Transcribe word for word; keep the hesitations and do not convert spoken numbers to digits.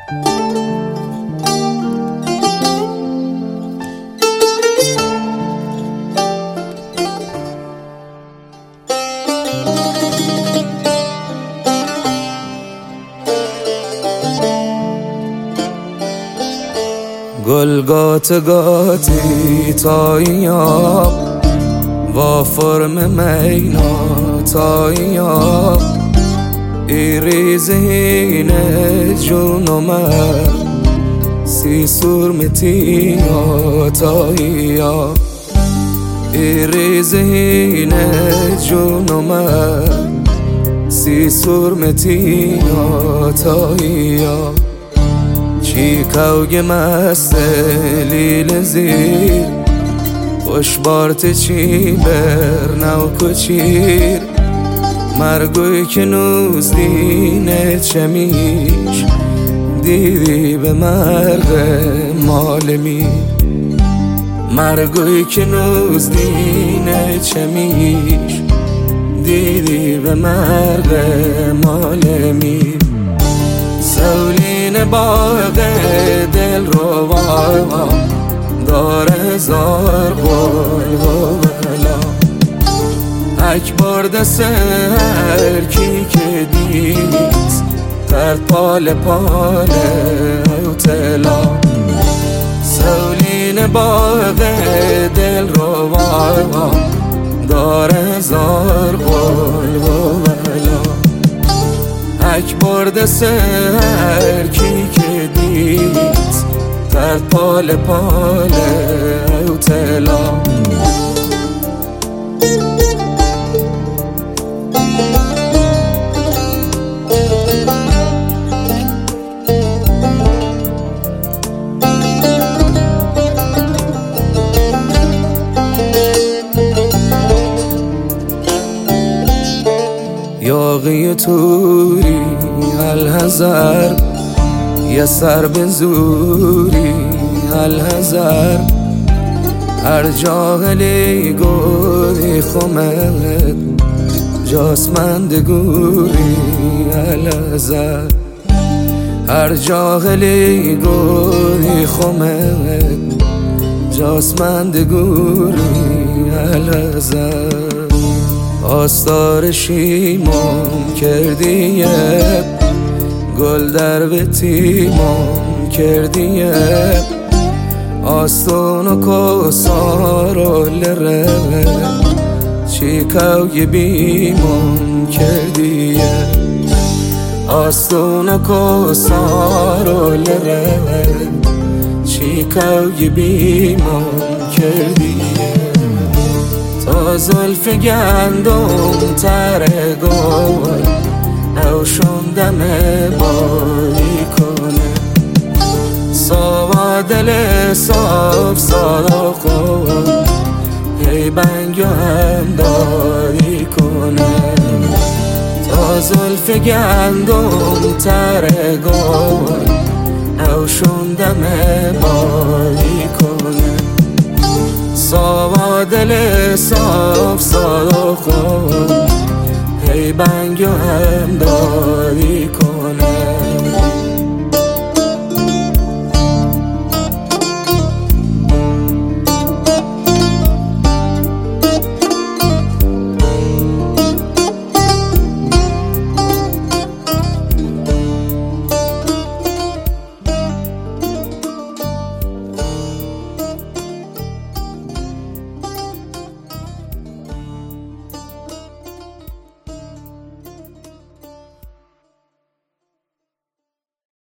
گل گات گاتی تاییاب و فرم مینا تاییاب ایریزینه جونومه سی سرمتیا تاییاب ایریزینه جونومه سی سرمتیا تاییاب چیکاوگ مست لیل زیر خوش بارت چی بر نو کچیر مرگوی که نوز دینه چمیش دیدی به مرگ مال می مرگوی که نوز دینه چمیش دیدی به مرگ مال می سولین باغ دل رو وارم داره زار گل و بلا اکبر دست هر کی که دیست تر پال پال او تلا سولین باغ دل رو وارم داره زار گل و بلا اکبر دست هر کی که دیست تر پال پال او تلا یاغی توری الهزار یه سر به زوری الهزار هر جاهلی گوری خمد جاسمند گوری الهزار هر جاهلی گوری خمد جاسمند گوری الهزار آستار شیمام کردیه گل در به تیمام کردیه آستون و کسار و لره چیکاوی بیمام کردیه آستون و کسار و لره چیکاوی بیمام کردیه تا زلف گندم تره گل او شندم باری کنه ساوا دل صاف صادا خود هی بنگو هم داری کنه تا زلف گندم تره گل او شندم باری کنه ساوا دل صاف صادا خود هی بنگو هم داری کنه